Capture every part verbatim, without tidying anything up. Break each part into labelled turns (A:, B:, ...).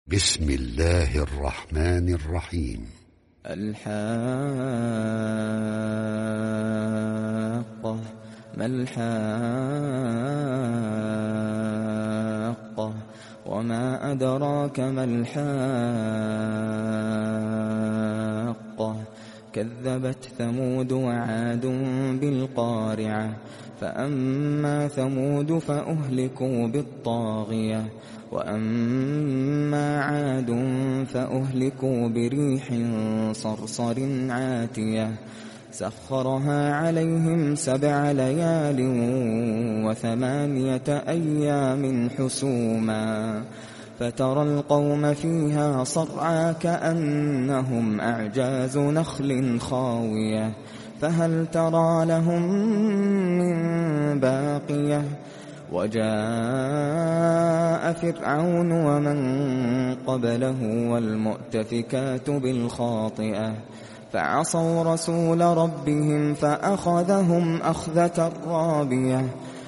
A: بسم الله الرحمن الرحيم.
B: الحاقة ما الحاقة وما أدراك ما الحاقة كذبت ثمود وعاد بالقارعة فأما ثمود فأهلكوا بالطاغية وأما عاد فأهلكوا بريح صرصر عاتية سخرها عليهم سبع ليال وثمانية أيام حسوما فترى القوم فيها صرعى كأنهم أعجاز نخل خاوية فهل ترى لهم من باقية وجاء فرعون ومن قبله والمؤتفكات بالخاطئة فعصوا رسول ربهم فأخذهم أخذة رابية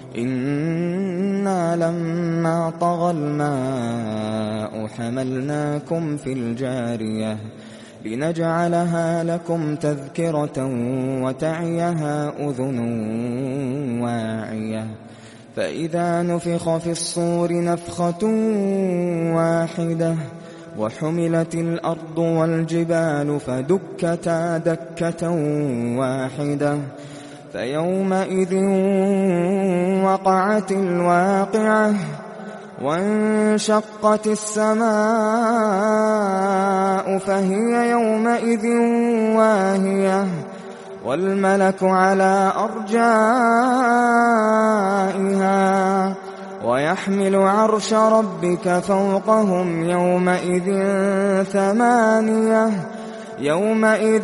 B: إنا لما طغى الماء حملناكم في الجارية لنجعلها لكم تذكرة وتعيها أذن واعية فإذا نفخ في الصور نفخة واحدة وحملت الأرض والجبال فدكتا دكة واحدة فيومئذ وقعت الواقعة وانشقت السماء فهي يومئذ واهية والملك على أرجائها ويحمل عرش ربك فوقهم يومئذ ثمانية يومئذ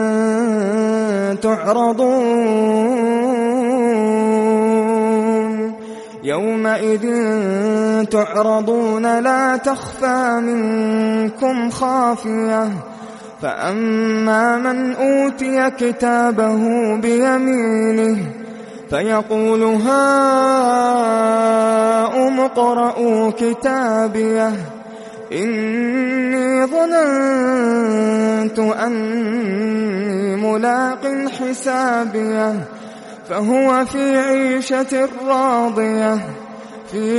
B: تعرضون يومئذ تعرضون لا تخفى منكم خافية فأما من أوتي كتابه بيمينه فيقول هاؤم اقرءوا كتابيه إني ظننت أني ملاق حسابيه فهو في عيشة راضية في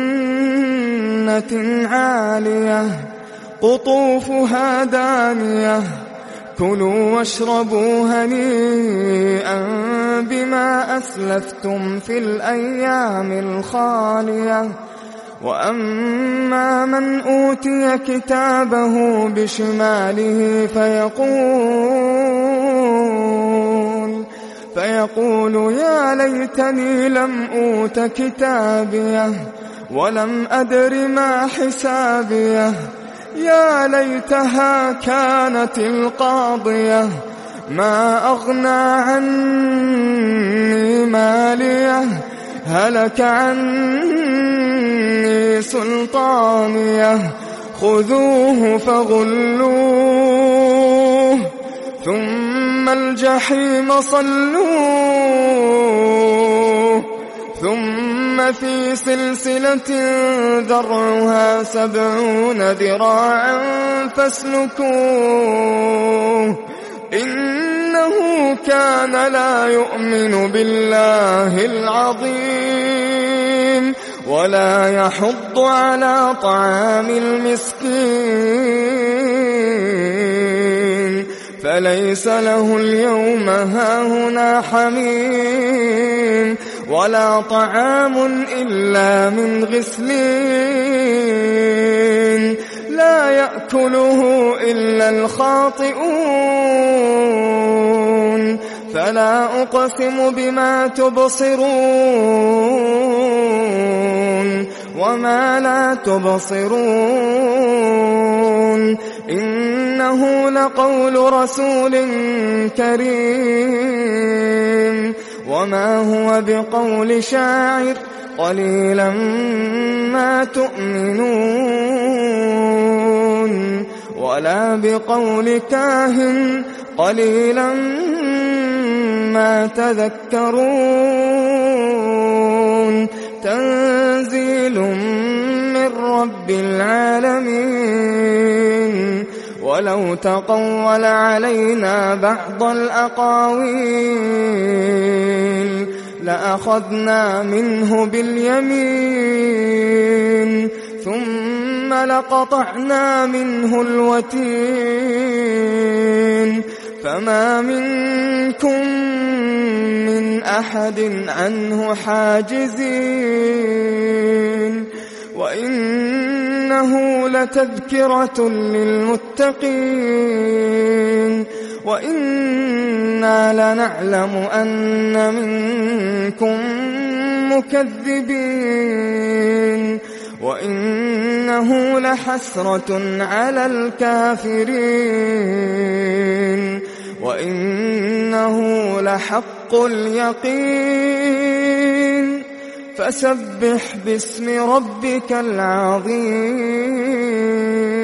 B: جنة عالية قطوفها دانية كلوا واشربوا هنيئا بما أسلفتم في الأيام الخالية وأما من أوتي كتابه بشماله فيقول فيقول يا ليتني لم أوت كتابيه ولم أدر ما حسابيه يا ليتها كانت القاضية ما أغنى عني ماليه هلك عني سلطانيه خذوه فغلوه ثم الجحيم صلوه ثم في سلسلة ذرعها سبعون ذراعا فاسلكوه إنه كان لا يؤمن بالله العظيم ولا يحض على طعام المسكين فليس له اليوم هاهنا حميم ولا طعام إلا من غسلين لا يأكله إلا الخاطئون فلا أقسم بما تبصرون وما لا تبصرون إنه لقول رسول كريم وما هو بقول شاعر قليلا ما تؤمنون ولا بقول كاهن قليلا ما تذكرون تنزيل من رب العالمين. ولو تقول علينا بعض الأقاويل لأخذنا منه باليمين ثم لقطعنا منه الوتين فما منكم من أحد عنه حاجزين. وإنه لتذكرة للمتقين وإنا لنعلم أن منكم مكذبين وإنه لحسرة على الكافرين وإنه لحق اليقين فسبح باسم ربك العظيم.